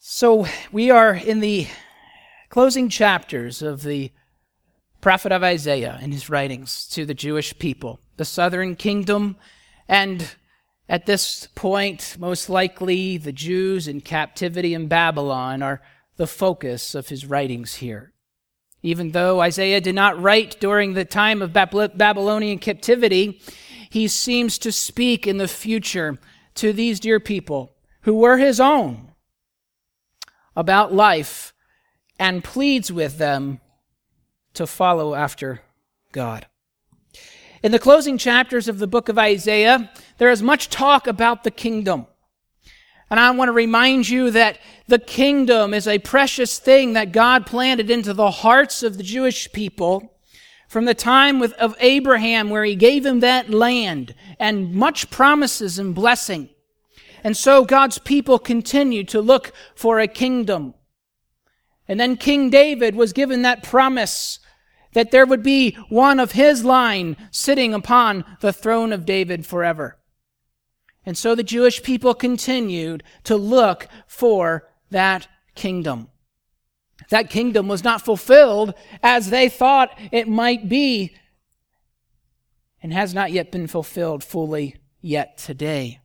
So we are in the closing chapters of the prophet of Isaiah in his writings to the Jewish people, the southern kingdom, and at this point, most likely the Jews in captivity in Babylon are the focus of his writings here. Even though Isaiah did not write during the time of Babylonian captivity, he seems to speak in the future to these dear people who were his own about life and pleads with them to follow after God. In the closing chapters of the book of Isaiah, there is much talk about the kingdom. And I want to remind you that the kingdom is a precious thing that God planted into the hearts of the Jewish people from the time of Abraham, where he gave him that land and much promises and blessing. And so God's people continued to look for a kingdom. And then King David was given that promise that there would be one of his line sitting upon the throne of David forever. And so the Jewish people continued to look for that kingdom. That kingdom was not fulfilled as they thought it might be, and has not yet been fulfilled fully yet today.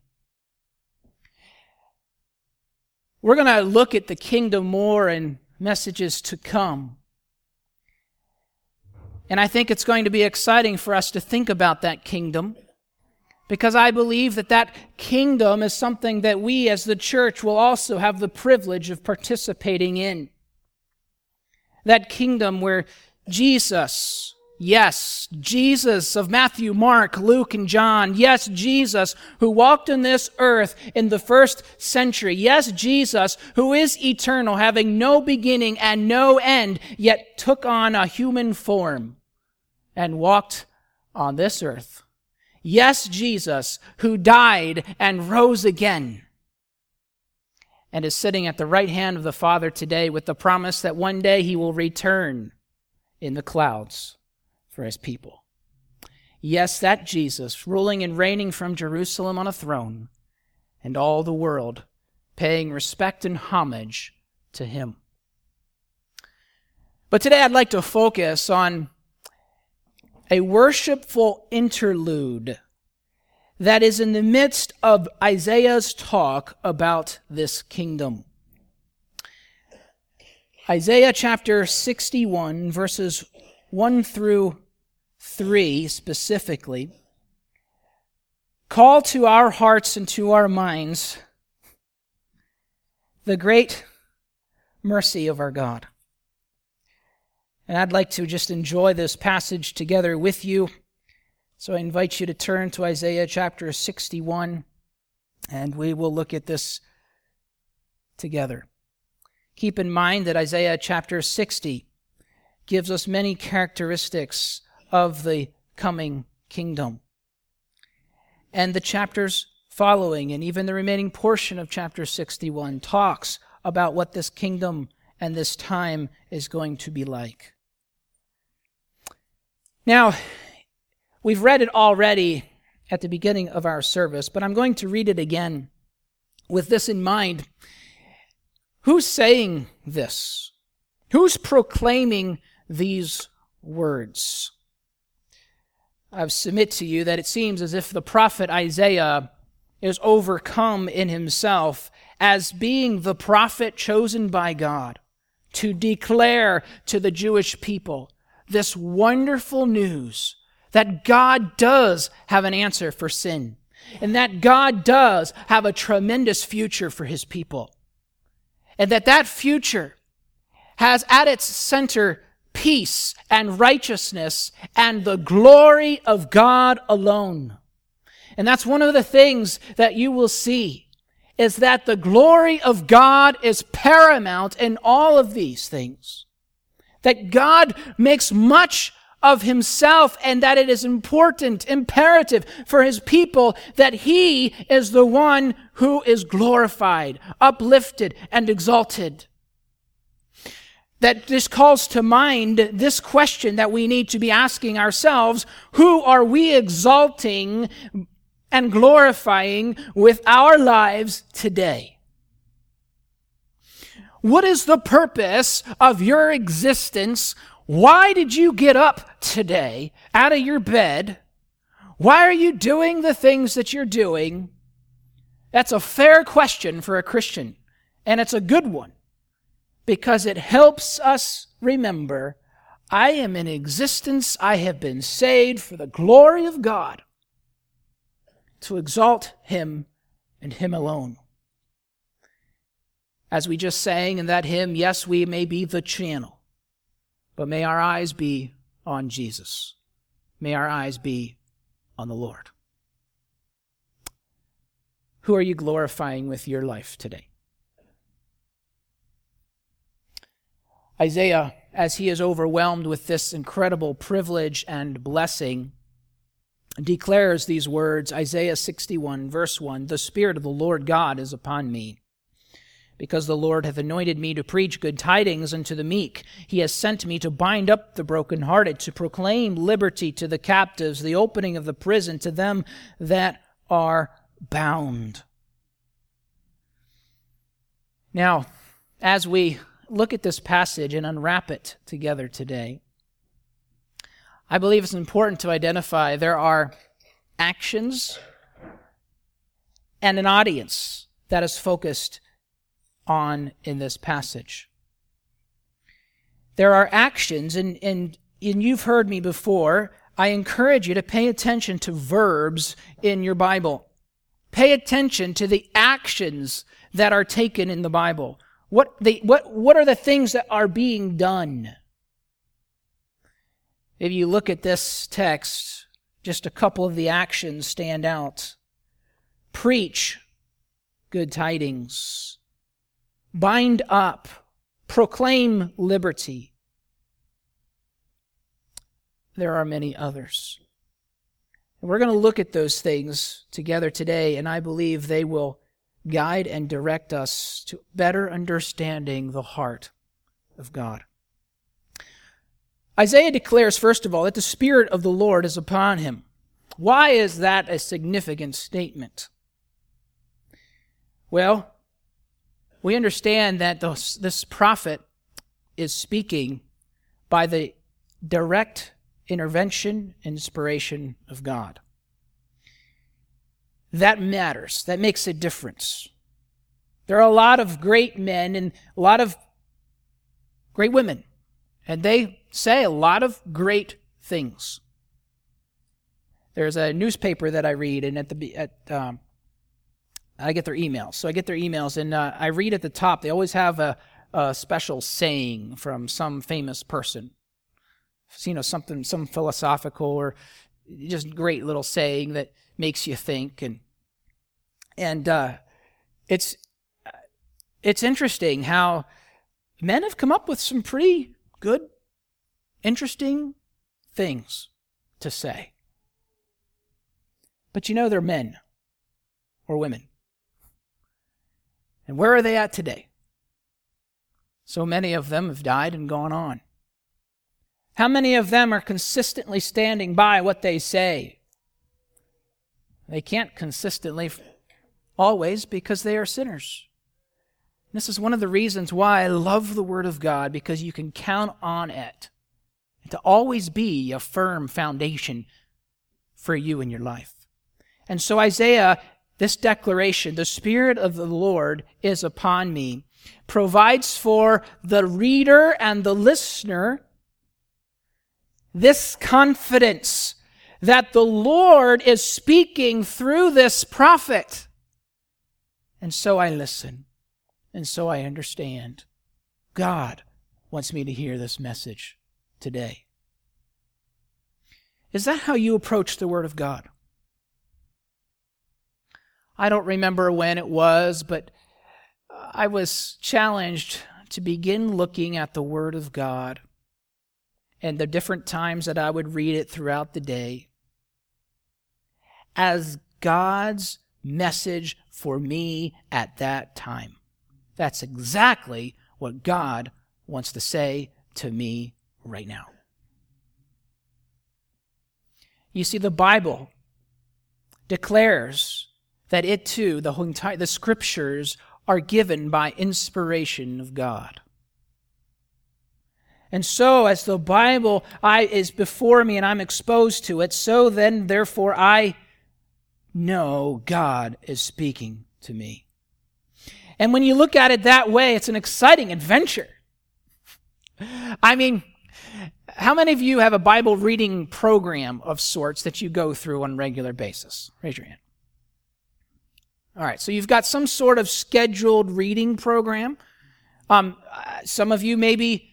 We're going to look at the kingdom more in messages to come. And I think it's going to be exciting for us to think about that kingdom, because I believe that that kingdom is something that we as the church will also have the privilege of participating in. That kingdom where Jesus, yes, Jesus of Matthew, Mark, Luke, and John. Yes, Jesus who walked on this earth in the first century. Yes, Jesus who is eternal, having no beginning and no end, yet took on a human form and walked on this earth. Yes, Jesus who died and rose again and is sitting at the right hand of the Father today with the promise that one day he will return in the clouds for his people. Yes, that Jesus, ruling and reigning from Jerusalem on a throne, and all the world paying respect and homage to him. But today I'd like to focus on a worshipful interlude that is in the midst of Isaiah's talk about this kingdom. Isaiah chapter 61, verses 1 through 3 specifically, call to our hearts and to our minds the great mercy of our God. And I'd like to just enjoy this passage together with you. So I invite you to turn to Isaiah chapter 61, and we will look at this together. Keep in mind that Isaiah chapter 60 gives us many characteristics of the coming kingdom. And the chapters following, and even the remaining portion of chapter 61, talks about what this kingdom and this time is going to be like. Now, we've read it already at the beginning of our service, but I'm going to read it again with this in mind. Who's saying this? Who's proclaiming these words? I submit to you that it seems as if the prophet Isaiah is overcome in himself as being the prophet chosen by God to declare to the Jewish people this wonderful news that God does have an answer for sin, and that God does have a tremendous future for his people, and that future has at its center peace and righteousness and the glory of God alone. And that's one of the things that you will see, is that the glory of God is paramount in all of these things. That God makes much of himself, and that it is important, imperative for his people that he is the one who is glorified, uplifted, and exalted. That this calls to mind this question that we need to be asking ourselves: who are we exalting and glorifying with our lives today? What is the purpose of your existence? Why did you get up today out of your bed? Why are you doing the things that you're doing? That's a fair question for a Christian, and it's a good one because it helps us remember, I am in existence, I have been saved for the glory of God, to exalt Him and Him alone. As we just sang in that hymn, yes, we may be the channel, but may our eyes be on Jesus. May our eyes be on the Lord. Who are you glorifying with your life today? Isaiah, as he is overwhelmed with this incredible privilege and blessing, declares these words, Isaiah 61, verse 1, "The Spirit of the Lord God is upon me, because the Lord hath anointed me to preach good tidings unto the meek. He has sent me to bind up the brokenhearted, to proclaim liberty to the captives, the opening of the prison to them that are bound." Now, as we look at this passage and unwrap it together today, I believe it's important to identify there are actions and an audience that is focused on in this passage. There are actions, and you've heard me before, I encourage you to pay attention to verbs in your Bible. Pay attention to the actions that are taken in the Bible. What are the things that are being done? If you look at this text, just a couple of the actions stand out. Preach good tidings. Bind up. Proclaim liberty. There are many others. And we're going to look at those things together today, and I believe they will guide and direct us to better understanding the heart of God. Isaiah declares, first of all, that the Spirit of the Lord is upon him. Why is that a significant statement? Well, we understand that this prophet is speaking by the direct intervention, inspiration of God. That matters. That makes a difference. There are a lot of great men and a lot of great women, and they say a lot of great things. There's a newspaper that I read, and I get their emails. So I get their emails, and I read at the top. They always have a special saying from some famous person. Something, some philosophical or just great little saying that makes you think, and it's interesting how men have come up with some pretty good, interesting things to say. But they're men or women. And where are they at today? So many of them have died and gone on. How many of them are consistently standing by what they say? They can't consistently always because they are sinners. This is one of the reasons why I love the Word of God, because you can count on it to always be a firm foundation for you in your life. And so Isaiah, this declaration, the Spirit of the Lord is upon me, provides for the reader and the listener this confidence that the Lord is speaking through this prophet. And so I listen, and so I understand. God wants me to hear this message today. Is that how you approach the Word of God? I don't remember when it was, but I was challenged to begin looking at the Word of God and the different times that I would read it throughout the day as God's message for me at that time. That's exactly what God wants to say to me right now. You see, the Bible declares that it too, the Scriptures, are given by inspiration of God. And so, as the Bible is before me and I'm exposed to it, so then, therefore, I know God is speaking to me. And when you look at it that way, it's an exciting adventure. I mean, how many of you have a Bible reading program of sorts that you go through on a regular basis? Raise your hand. All right, so you've got some sort of scheduled reading program. Some of you maybe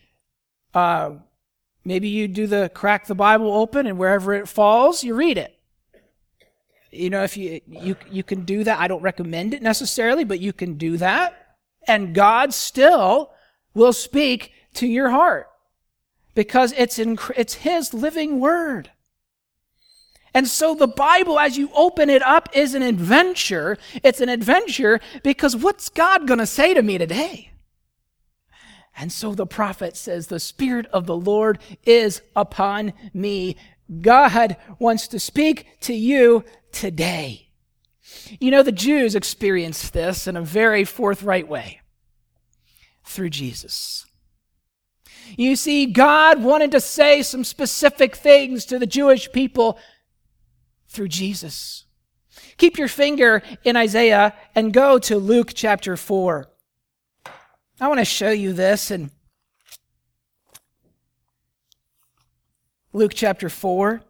you do the crack the Bible open and wherever it falls, you read it. You know, if you can do that. I don't recommend it necessarily, but you can do that. And God still will speak to your heart because it's His living Word. And so the Bible, as you open it up, is an adventure. It's an adventure because what's God going to say to me today? And so the prophet says, the Spirit of the Lord is upon me. God wants to speak to you today. You know, the Jews experienced this in a very forthright way through Jesus. You see, God wanted to say some specific things to the Jewish people through Jesus. Keep your finger in Isaiah and go to Luke chapter 4. I want to show you this in Luke chapter 4.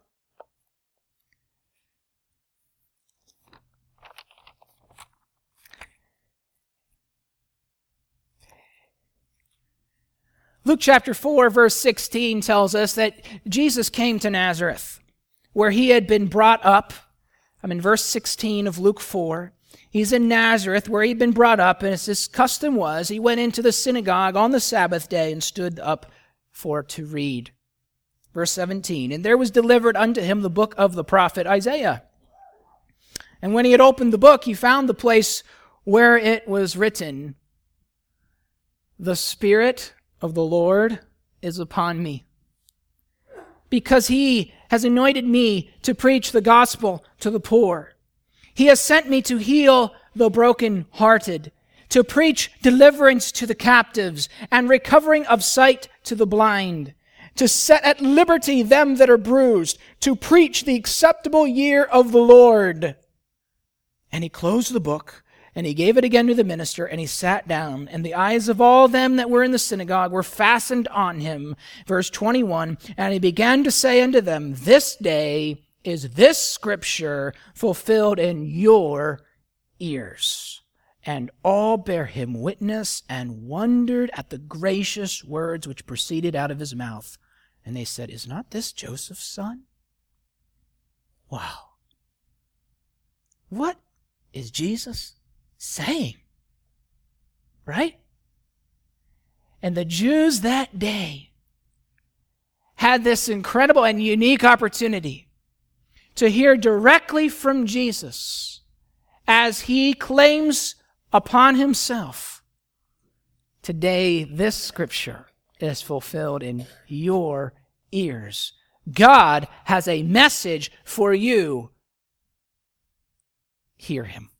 Luke chapter 4, verse 16 tells us that Jesus came to Nazareth, where he had been brought up. I'm in verse 16 of Luke 4. He's in Nazareth, where he'd been brought up, and as his custom was, he went into the synagogue on the Sabbath day and stood up to read. Verse 17, and there was delivered unto him the book of the prophet Isaiah. And when he had opened the book, he found the place where it was written, the Spirit of the Lord is upon me, because he has anointed me to preach the gospel to the poor. He has sent me to heal the brokenhearted, to preach deliverance to the captives, and recovering of sight to the blind, to set at liberty them that are bruised, to preach the acceptable year of the Lord. And he closed the book, and he gave it again to the minister, and he sat down, and the eyes of all them that were in the synagogue were fastened on him. Verse 21, and he began to say unto them, this day is this scripture fulfilled in your ears. And all bare him witness and wondered at the gracious words which proceeded out of his mouth. And they said, is not this Joseph's son? Wow. What is Jesus saying? Right? And the Jews that day had this incredible and unique opportunity to hear directly from Jesus as he claims upon himself, today this scripture is fulfilled in your ears. God has a message for you. Hear him.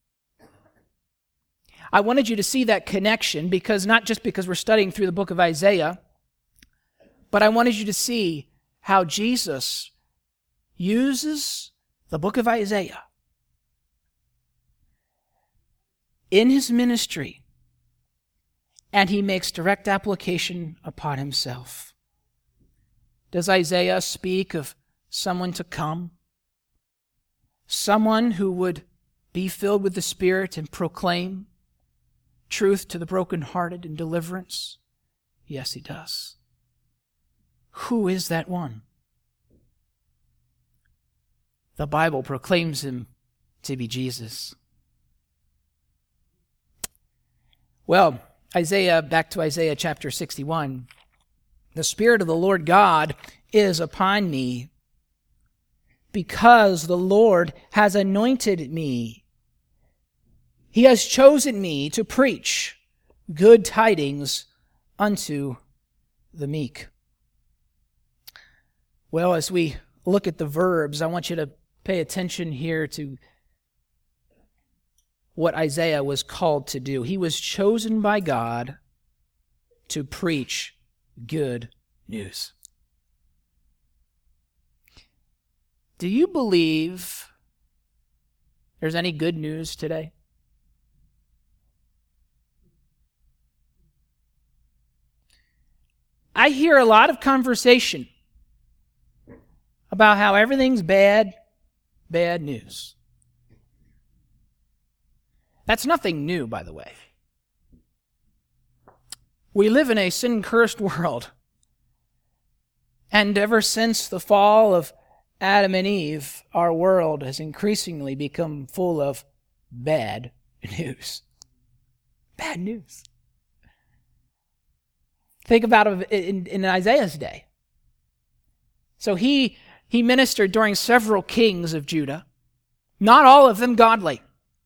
I wanted you to see that connection because not just because we're studying through the book of Isaiah, but I wanted you to see how Jesus uses the book of Isaiah in his ministry, and he makes direct application upon himself. Does Isaiah speak of someone to come? Someone who would be filled with the Spirit and proclaim truth to the brokenhearted and deliverance? Yes, he does. Who is that one? The Bible proclaims him to be Jesus. Well, back to Isaiah chapter 61. The Spirit of the Lord God is upon me, because the Lord has anointed me. He has chosen me to preach good tidings unto the meek. Well, as we look at the verbs, I want you to pay attention here to what Isaiah was called to do. He was chosen by God to preach good news. Do you believe there's any good news today? I hear a lot of conversation about how everything's bad news. That's nothing new, by the way. We live in a sin-cursed world. And ever since the fall of Adam and Eve, our world has increasingly become full of bad news. Bad news. Think about it in Isaiah's day. So he ministered during several kings of Judah, not all of them godly.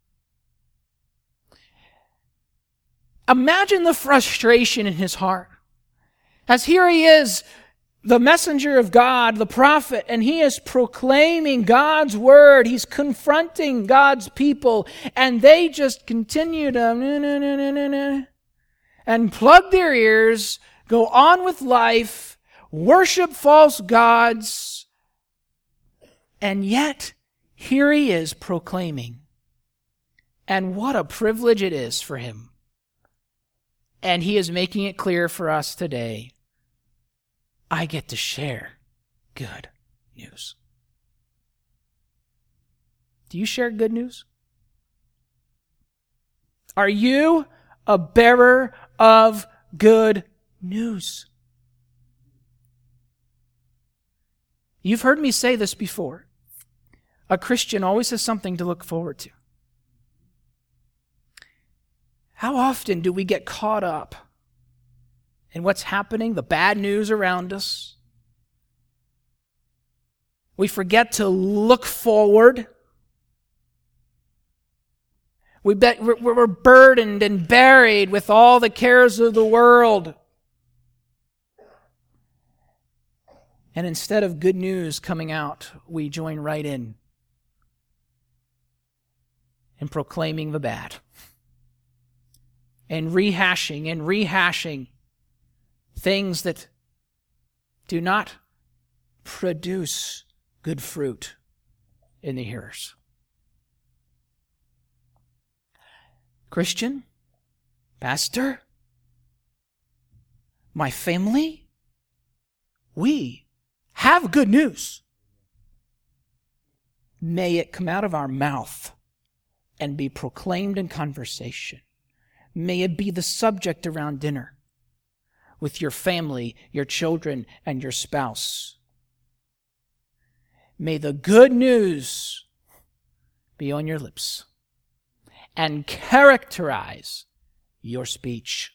Imagine the frustration in his heart. As here he is, the messenger of God, the prophet, and he is proclaiming God's word. He's confronting God's people, and they just continue to and plug their ears, go on with life, worship false gods, and yet here he is proclaiming. And what a privilege it is for him. And he is making it clear for us today, I get to share good news. Do you share good news? Are you a bearer of good news? You've heard me say this before. A Christian always has something to look forward to. How often do we get caught up in what's happening, the bad news around us? We forget to look forward. We're burdened and buried with all the cares of the world. And instead of good news coming out, we join right in proclaiming the bad. And rehashing things that do not produce good fruit in the hearers. Christian, pastor, my family, we have good news. May it come out of our mouth and be proclaimed in conversation. May it be the subject around dinner with your family, your children, and your spouse. May the good news be on your lips and characterize your speech.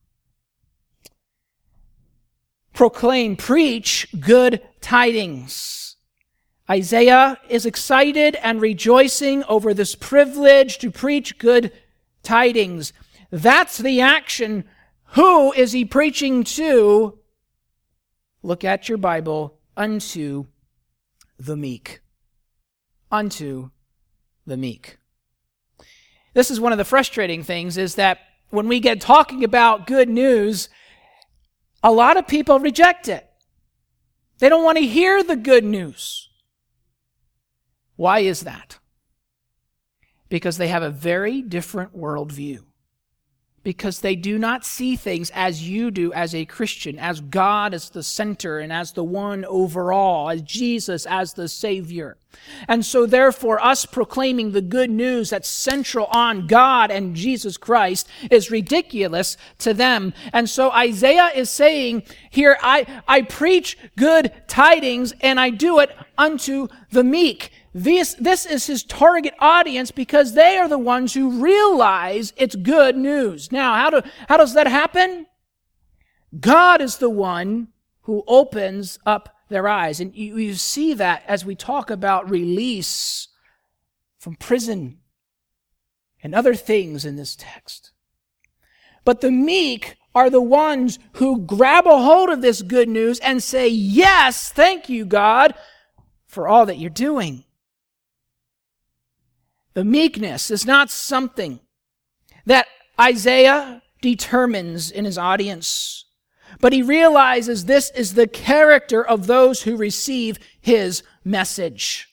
Proclaim, preach good tidings. Isaiah is excited and rejoicing over this privilege to preach good tidings. That's the action. Who is he preaching to? Look at your Bible. Unto the meek. Unto the meek. This is one of the frustrating things, is that when we get talking about good news, a lot of people reject it. They don't want to hear the good news. Why is that? Because they have a very different worldview. Because they do not see things as you do as a Christian, as God as the center and as the one overall, as Jesus as the Savior. And so therefore, us proclaiming the good news that's central on God and Jesus Christ is ridiculous to them. And so Isaiah is saying here, I preach good tidings and I do it unto the meek. This is his target audience because they are the ones who realize it's good news. Now, how does that happen? God is the one who opens up their eyes. And you see that as we talk about release from prison and other things in this text. But the meek are the ones who grab a hold of this good news and say, yes, thank you, God, for all that you're doing. The meekness is not something that Isaiah determines in his audience, but he realizes this is the character of those who receive his message.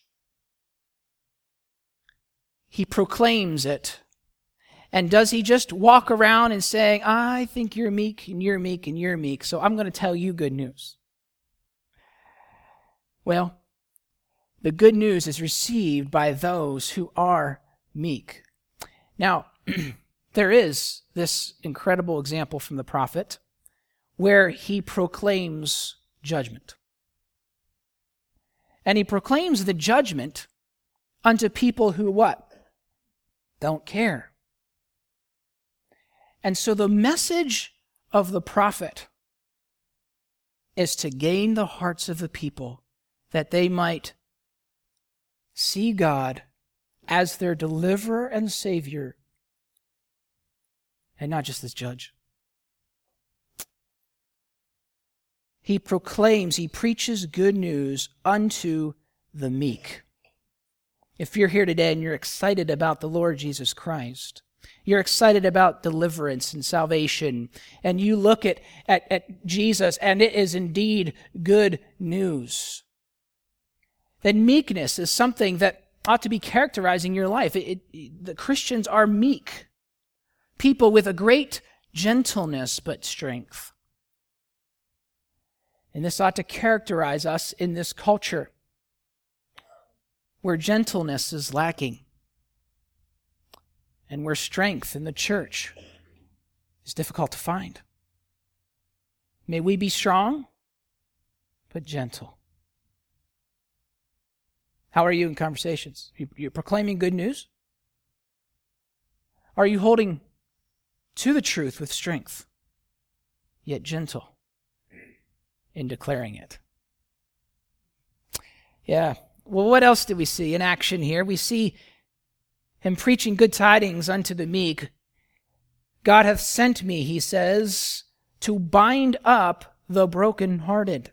He proclaims it. And does he just walk around and say, I think you're meek and you're meek and you're meek, so I'm going to tell you good news? Well, the good news is received by those who are meek. Now, there is this incredible example from the prophet where he proclaims judgment. And he proclaims the judgment unto people who what? Don't care. And so the message of the prophet is to gain the hearts of the people that they might see God as their deliverer and Savior, and not just as judge. He proclaims, he preaches good news unto the meek. If you're here today and you're excited about the Lord Jesus Christ, you're excited about deliverance and salvation, and you look at Jesus and it is indeed good news, then meekness is something that ought to be characterizing your life. The Christians are meek, people with a great gentleness but strength. And this ought to characterize us in this culture where gentleness is lacking and where strength in the church is difficult to find. May we be strong, but gentle. How are you in conversations? You're proclaiming good news? Are you holding to the truth with strength, yet gentle in declaring it? Yeah. Well, what else do we see in action here? We see him preaching good tidings unto the meek. God hath sent me, he says, to bind up the brokenhearted.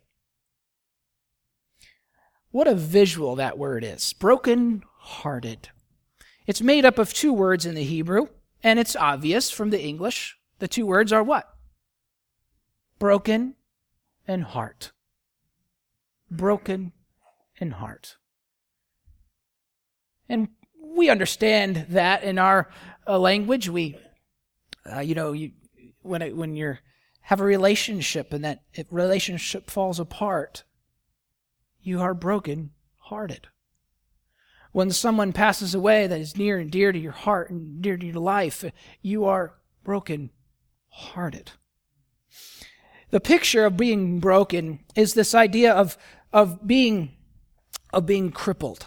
What a visual that word is. Broken-hearted. It's made up of two words in the Hebrew, and it's obvious from the English. The two words are what? Broken and heart. Broken and heart. And we understand that in our language. We, when you have a relationship and that relationship falls apart, you are broken-hearted. When someone passes away that is near and dear to your heart and dear to your life, you are broken-hearted. The picture of being broken is this idea of being crippled.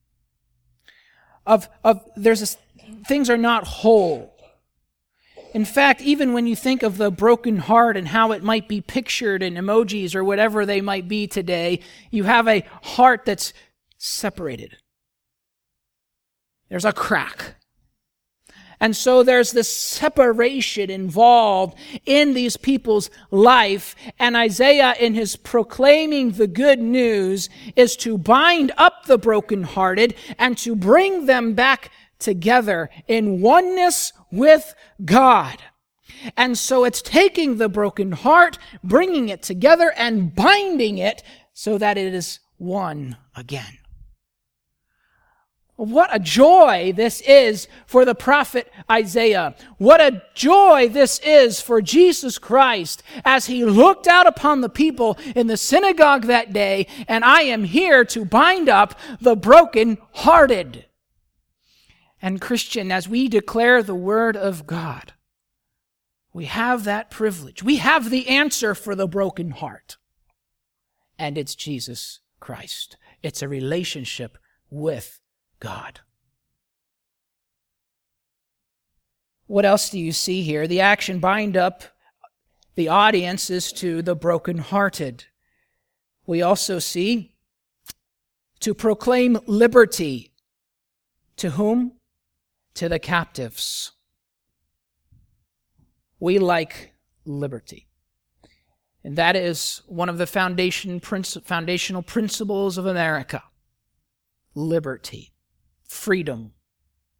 Things are not whole. In fact, even when you think of the broken heart and how it might be pictured in emojis or whatever they might be today, you have a heart that's separated. There's a crack. And so there's this separation involved in these people's life. And Isaiah, in his proclaiming the good news, is to bind up the brokenhearted and to bring them back together in oneness with God. And so it's taking the broken heart, bringing it together, and binding it so that it is one again. What a joy this is for the prophet Isaiah. What a joy this is for Jesus Christ as he looked out upon the people in the synagogue that day, and I am here to bind up the broken-hearted. And Christian, as we declare the word of God, we have that privilege. We have the answer for the broken heart. And it's Jesus Christ. It's a relationship with God. What else do you see here? The action bind up the audience is to the brokenhearted. We also see to proclaim liberty. To whom? To the captives. We like liberty. And that is one of the foundational principles of America. Liberty. Freedom.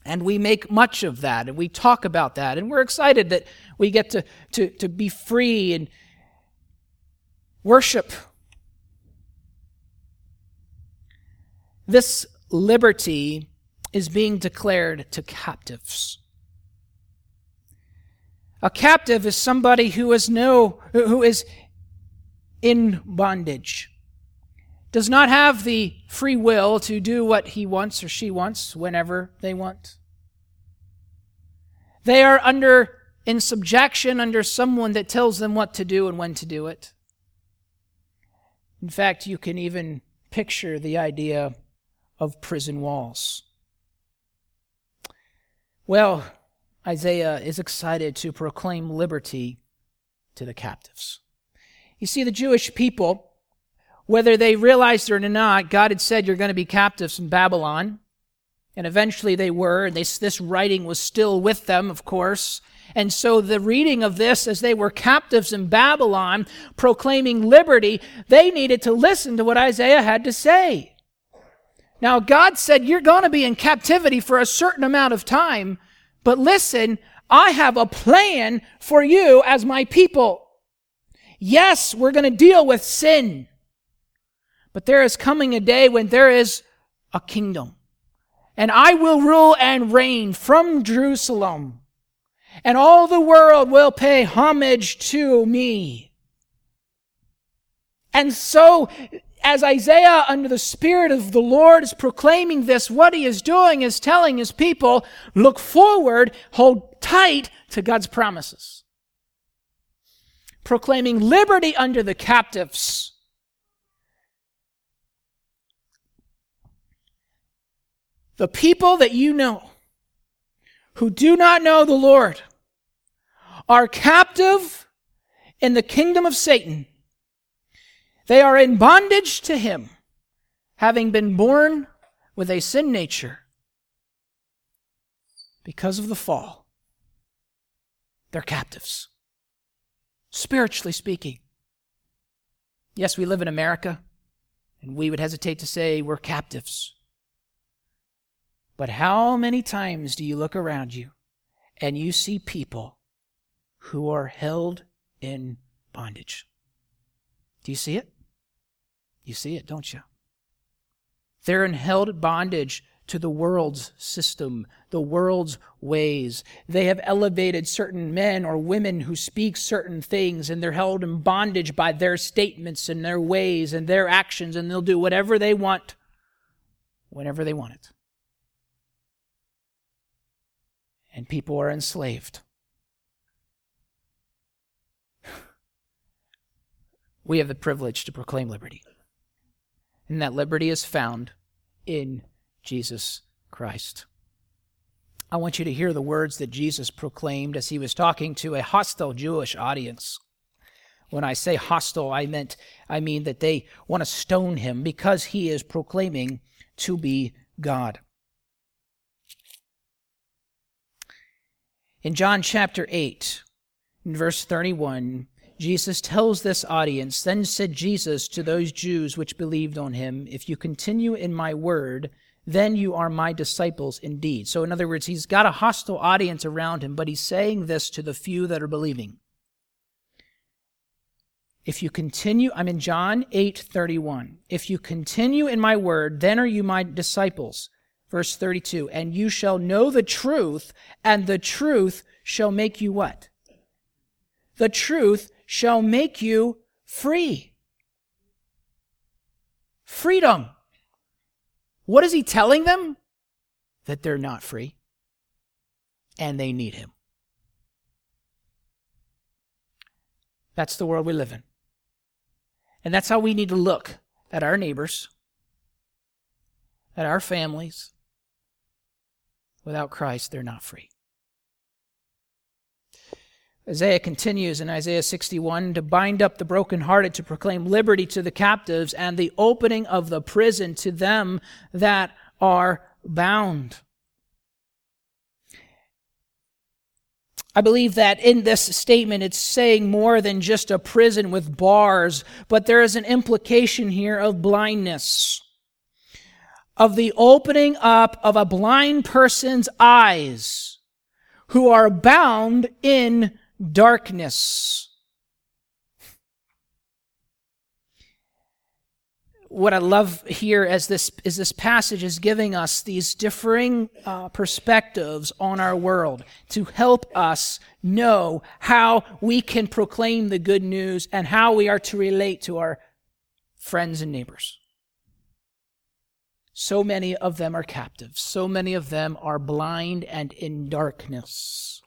And we make much of that, and we talk about that, and we're excited that we get to be free and worship. This liberty is being declared to captives. A captive is somebody who is in bondage, does not have the free will to do what he wants or she wants whenever they want. They are in subjection under someone that tells them what to do and when to do it. In fact, you can even picture the idea of prison walls. Well, Isaiah is excited to proclaim liberty to the captives. You see, the Jewish people, whether they realized it or not, God had said you're going to be captives in Babylon. And eventually they were, and this writing was still with them, of course. And so the reading of this, as they were captives in Babylon, proclaiming liberty, they needed to listen to what Isaiah had to say. Now, God said, you're going to be in captivity for a certain amount of time, but listen, I have a plan for you as my people. Yes, we're going to deal with sin, but there is coming a day when there is a kingdom. And I will rule and reign from Jerusalem. And all the world will pay homage to me. And so, as Isaiah, under the Spirit of the Lord, is proclaiming this, what he is doing is telling his people, look forward, hold tight to God's promises. Proclaiming liberty under the captives. The people that you know who do not know the Lord are captive in the kingdom of Satan. They are in bondage to him, having been born with a sin nature because of the fall. They're captives, spiritually speaking. Yes, we live in America, and we would hesitate to say we're captives. But how many times do you look around you and you see people who are held in bondage? Do you see it? You see it, don't you? They're in held bondage to the world's system, the world's ways. They have elevated certain men or women who speak certain things, and they're held in bondage by their statements and their ways and their actions, and they'll do whatever they want whenever they want it. And people are enslaved. We have the privilege to proclaim liberty. And that liberty is found in Jesus Christ. I want you to hear the words that Jesus proclaimed as he was talking to a hostile Jewish audience. When I say hostile, I mean that they want to stone him because he is proclaiming to be God. In John chapter 8, in verse 31, Jesus tells this audience, "Then said Jesus to those Jews which believed on him, if you continue in my word, then you are my disciples indeed." So in other words, he's got a hostile audience around him, but he's saying this to the few that are believing. If you continue, I'm in John 8:31. If you continue in my word, then are you my disciples. Verse 32, and you shall know the truth, and the truth shall make you what? The truth shall make you free. Freedom. What is he telling them? That they're not free, and they need him. That's the world we live in. And that's how we need to look at our neighbors, at our families. Without Christ, they're not free. Isaiah continues in Isaiah 61, to bind up the brokenhearted, to proclaim liberty to the captives, and the opening of the prison to them that are bound. I believe that in this statement it's saying more than just a prison with bars, but there is an implication here of blindness. of the opening up of a blind person's eyes who are bound in darkness. What I love here as this passage is giving us these differing perspectives on our world to help us know how we can proclaim the good news and how we are to relate to our friends and neighbors. So many of them are captives. So many of them are blind and in darkness.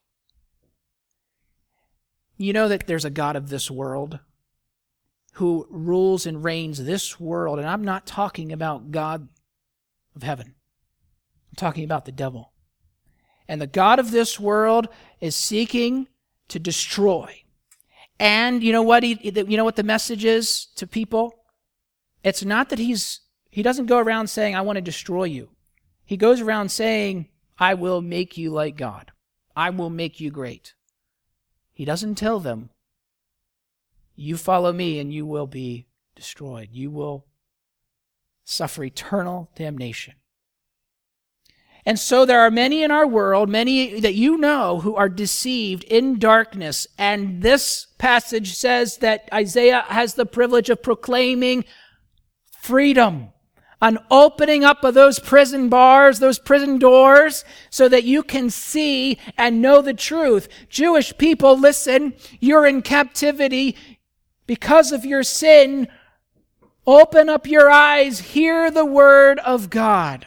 You know that there's a God of this world who rules and reigns this world. And I'm not talking about God of heaven. I'm talking about the devil. And the God of this world is seeking to destroy. And you know what the message is to people? It's not that he doesn't go around saying, I want to destroy you. He goes around saying, I will make you like God. I will make you great. He doesn't tell them, you follow me and you will be destroyed. You will suffer eternal damnation. And so there are many in our world, many that you know, who are deceived in darkness. And this passage says that Isaiah has the privilege of proclaiming freedom, an opening up of those prison bars, those prison doors, so that you can see and know the truth. Jewish people, listen, you're in captivity because of your sin. Open up your eyes, hear the word of God.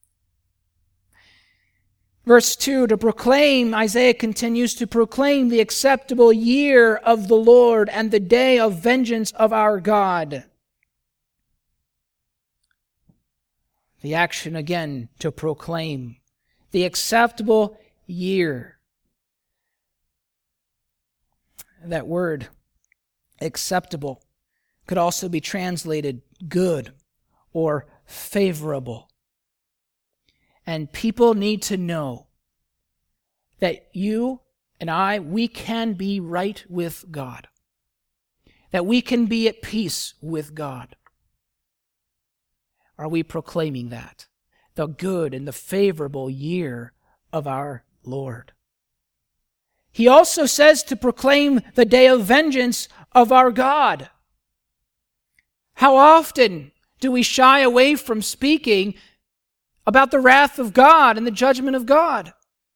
Verse 2, to proclaim, Isaiah continues to proclaim the acceptable year of the Lord and the day of vengeance of our God. The action again, to proclaim the acceptable year. That word, acceptable, could also be translated good or favorable. And people need to know that you and I, we can be right with God. That we can be at peace with God. Are we proclaiming that? The good and the favorable year of our Lord. He also says to proclaim the day of vengeance of our God. How often do we shy away from speaking about the wrath of God and the judgment of God?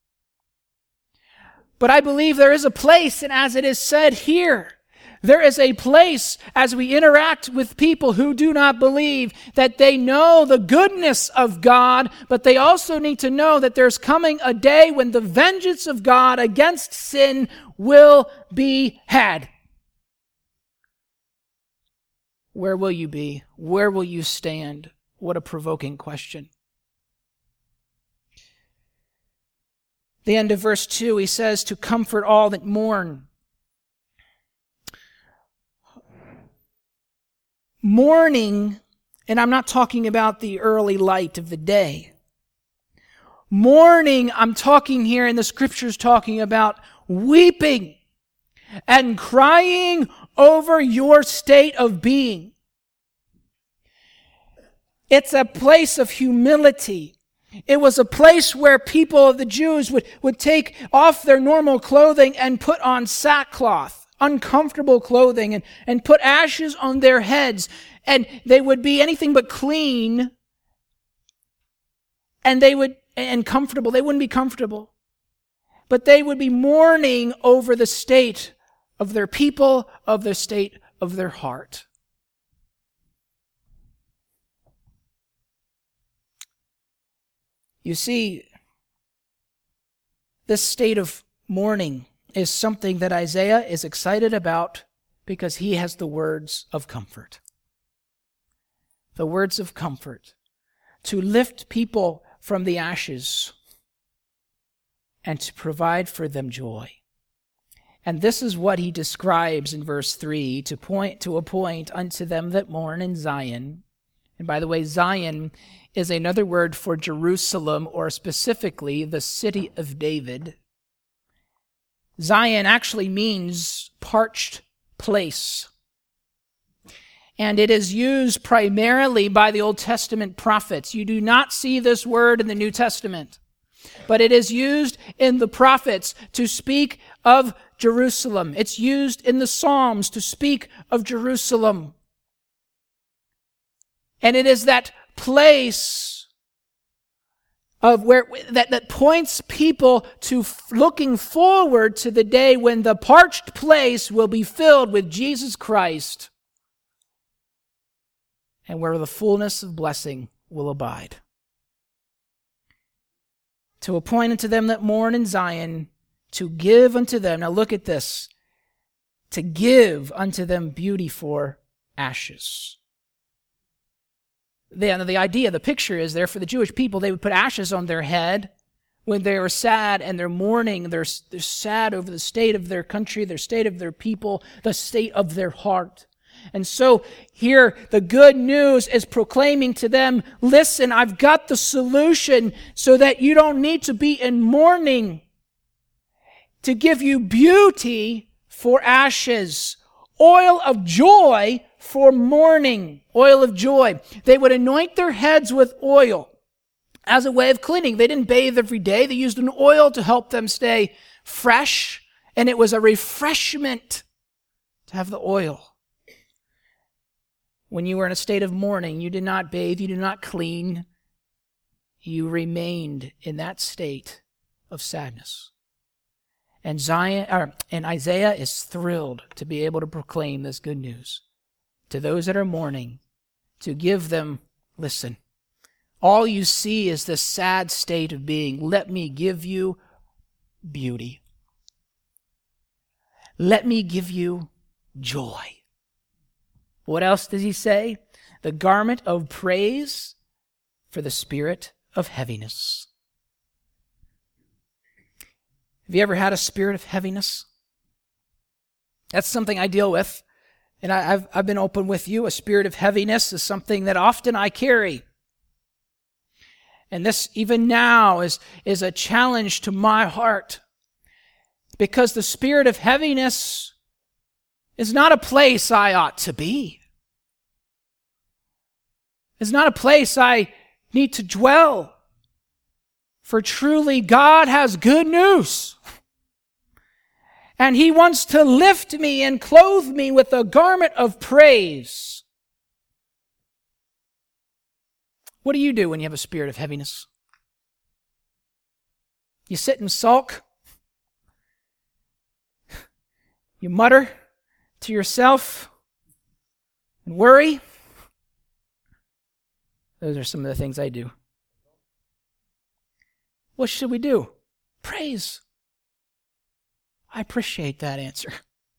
But I believe there is a place, and as it is said here, there is a place as we interact with people who do not believe that they know the goodness of God, but they also need to know that there's coming a day when the vengeance of God against sin will be had. Where will you be? Where will you stand? What a provoking question. The end of verse 2, he says, to comfort all that mourn. Mourning, and I'm not talking about the early light of the day. Mourning, I'm talking here in the scriptures talking about weeping and crying over your state of being. It's a place of humility. It was a place where people of the Jews would take off their normal clothing and put on sackcloth, uncomfortable clothing, and put ashes on their heads. And they would be anything but clean. And comfortable. They wouldn't be comfortable. But they would be mourning over the state of their people, of the state of their heart. You see, this state of mourning is something that Isaiah is excited about because he has the words of comfort. The words of comfort to lift people from the ashes and to provide for them joy. And this is what he describes in verse 3, to appoint unto them that mourn in Zion. And by the way, Zion is another word for Jerusalem, or specifically the city of David. Zion actually means parched place. And it is used primarily by the Old Testament prophets. You do not see this word in the New Testament, but it is used in the prophets to speak of Jerusalem. It's used in the Psalms to speak of Jerusalem. And it is that place of where that points people to looking forward to the day when the parched place will be filled with Jesus Christ, and where the fullness of blessing will abide. To appoint unto them that mourn in Zion, to give unto them, now look at this, to give unto them beauty for ashes. The idea, the picture is there for the Jewish people, they would put ashes on their head when they were sad and they're mourning. They're sad over the state of their country, the state of their people, the state of their heart. And so here the good news is proclaiming to them, listen, I've got the solution so that you don't need to be in mourning, to give you beauty for ashes, oil of joy for mourning, oil of joy. They would anoint their heads with oil as a way of cleaning. They didn't bathe every day. They used an oil to help them stay fresh, and it was a refreshment to have the oil. When you were in a state of mourning, you did not bathe, you did not clean. You remained in that state of sadness. And Isaiah is thrilled to be able to proclaim this good news to those that are mourning, to give them, listen, all you see is this sad state of being. Let me give you beauty. Let me give you joy. What else does he say? The garment of praise for the spirit of heaviness. Have you ever had a spirit of heaviness? That's something I deal with. And I've been open with you. A spirit of heaviness is something that often I carry. And this, even now, is a challenge to my heart. Because the spirit of heaviness is not a place I ought to be. It's not a place I need to dwell. For truly, God has good news. And He wants to lift me and clothe me with a garment of praise. What do you do when you have a spirit of heaviness? You sit and sulk. You mutter to yourself and worry. Those are some of the things I do. What should we do? Praise. I appreciate that answer.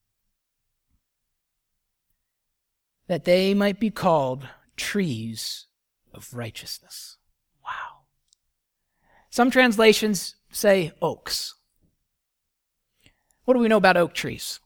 That they might be called trees of righteousness. Wow. Some translations say oaks. What do we know about oak trees?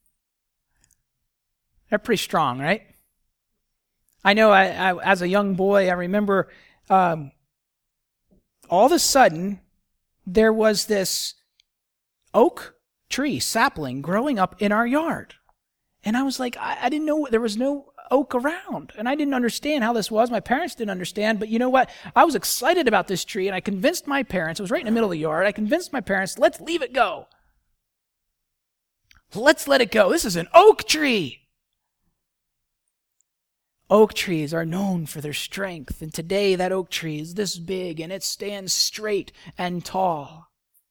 They're pretty strong, right? I know I as a young boy, I remember all of a sudden there was this oak tree, sapling, growing up in our yard. And I was like, I didn't know, there was no oak around. And I didn't understand how this was. My parents didn't understand. But you know what? I was excited about this tree, and I convinced my parents, it was right in the middle of the yard, I convinced my parents, let's leave it go. Let's let it go. This is an oak tree. Oak trees are known for their strength. And today that oak tree is this big, and it stands straight and tall.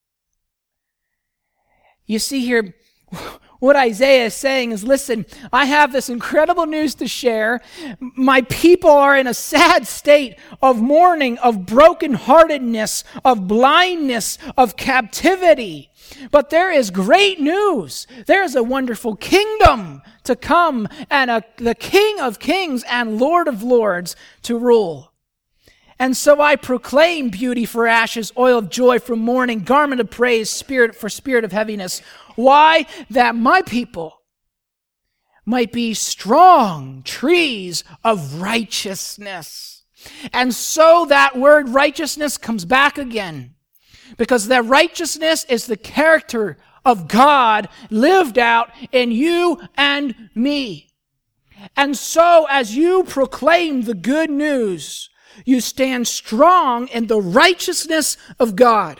You see here, what Isaiah is saying is, listen, I have this incredible news to share. My people are in a sad state of mourning, of brokenheartedness, of blindness, of captivity. But there is great news. There is a wonderful kingdom to come, and the King of Kings and Lord of Lords to rule. And so I proclaim beauty for ashes, oil of joy for mourning, garment of praise, spirit of heaviness. Why? That my people might be strong trees of righteousness. And so that word righteousness comes back again. Because that righteousness is the character of God lived out in you and me. And so as you proclaim the good news, you stand strong in the righteousness of God.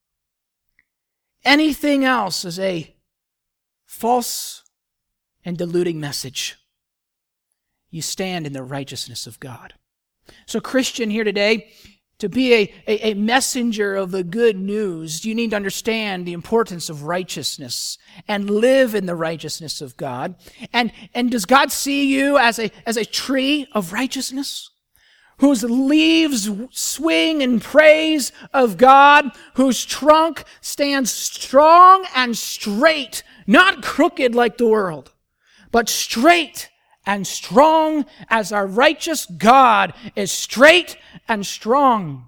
Anything else is a false and deluding message. You stand in the righteousness of God. So Christian here today, to be a messenger of the good news, you need to understand the importance of righteousness and live in the righteousness of God. And does God see you as a tree of righteousness, whose leaves swing in praise of God, whose trunk stands strong and straight, not crooked like the world, but straight and strong as our righteous God is straight and strong?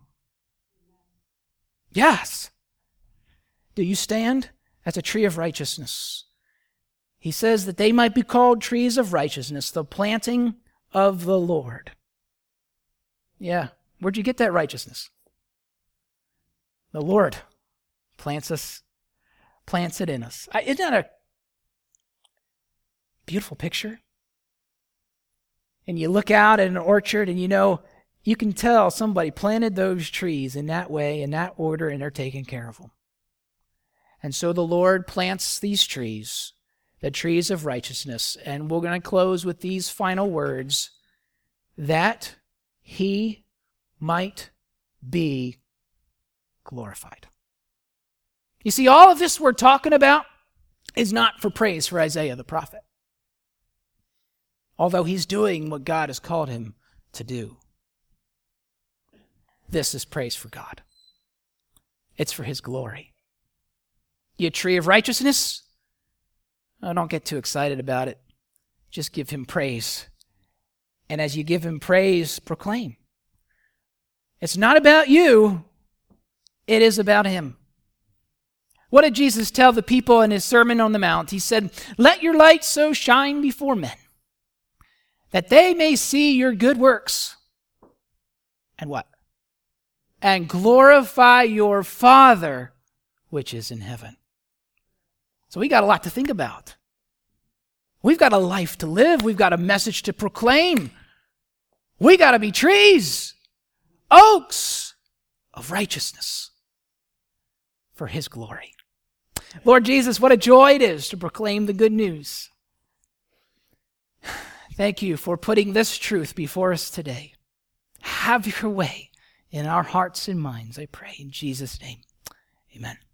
Yes. Do you stand as a tree of righteousness? He says that they might be called trees of righteousness, the planting of the Lord. Yeah. Where'd you get that righteousness? The Lord plants it in us. Isn't that a beautiful picture? And you look out at an orchard and you can tell somebody planted those trees in that way, in that order, and they're taking care of them. And so the Lord plants these trees, the trees of righteousness. And we're going to close with these final words, that he might be glorified. You see, all of this we're talking about is not for praise for Isaiah the prophet, although he's doing what God has called him to do. This is praise for God. It's for his glory. You a tree of righteousness? Oh, don't get too excited about it. Just give him praise. And as you give him praise, proclaim. It's not about you. It is about him. What did Jesus tell the people in his Sermon on the Mount? He said, "Let your light so shine before men, that they may see your good works." And what? "And glorify your Father which is in heaven." So we got a lot to think about. We've got a life to live. We've got a message to proclaim. We got to be trees, oaks of righteousness for his glory. Lord Jesus, what a joy it is to proclaim the good news. Thank you for putting this truth before us today. Have your way in our hearts and minds, I pray in Jesus' name. Amen.